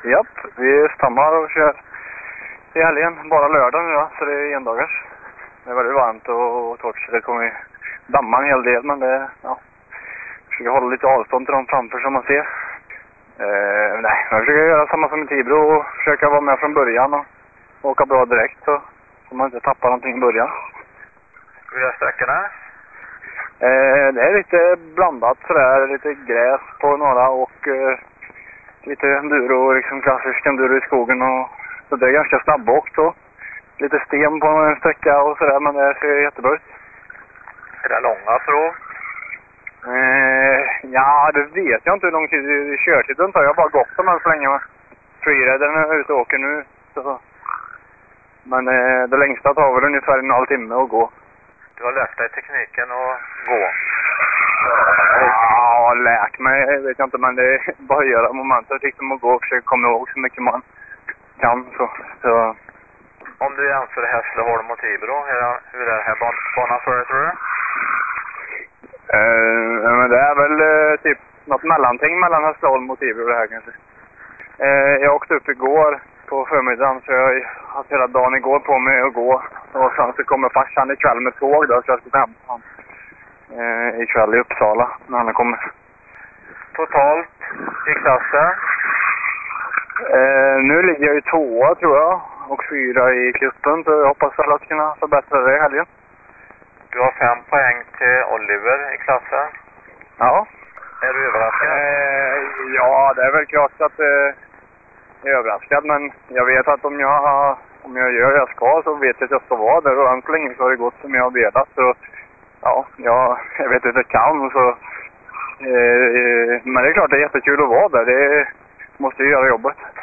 Japp, vi stammar och kör i helgen. Bara lördag nu då, så det är endagars. Det är väldigt varmt och torrt så det kommer damma en hel del, men det, ja. Försöker hålla lite avstånd till dem framför som man ser. Nej, jag försöker göra samma som i Tibro och försöka vara med från början och åka bra direkt så man inte tappar någonting i början. Hur är sträckorna? Det är lite blandat sådär, lite gräs på några och lite enduro, liksom klassisk enduro i skogen och så det är ganska snabbåkt och lite sten på en sträcka och sådär, men det ser jättebra ut. Är det långa prov? Ja, det vet jag inte hur lång tid körtiden tar. Jag har bara gått dem än så länge. Freeridern är ute och åker nu. Så. Men det längsta tar väl ungefär en halv timme att gå. Du har lärt dig tekniken att gå? Ja, lärt mig vet jag inte, men det är bara att göra momentet liksom att gå och försöka komma ihåg så mycket man kan. Så. Om du jämför Hässleholm och Tibro, hur är det här banan för dig, tror du? Men det är väl typ något mellanting mellan Hässleholm och Tibro det här kanske. Jag åkte upp igår på förmiddagen så jag har haft hela dagen igår på mig att gå. Och sen så kommer farsan ikväll med tåg då så jag ska hämta honom ikväll i Uppsala när han kommer. Totalt i klassen? Nu ligger jag i 2 tror jag och 4 i kuppen så jag hoppas att kunna förbättra det i helgen. Du har 5 poäng till Oliver i klassen. Ja. Är du överraskad? Ja, det är väl klart att jag är överraskad, men jag vet att om jag gör det jag ska så vet jag att jag ska vara där och än så länge så har det gått som jag har velat. Så ja, jag vet att jag kan så men det är klart det är jättekul att vara där. Det måste ju göra jobbet.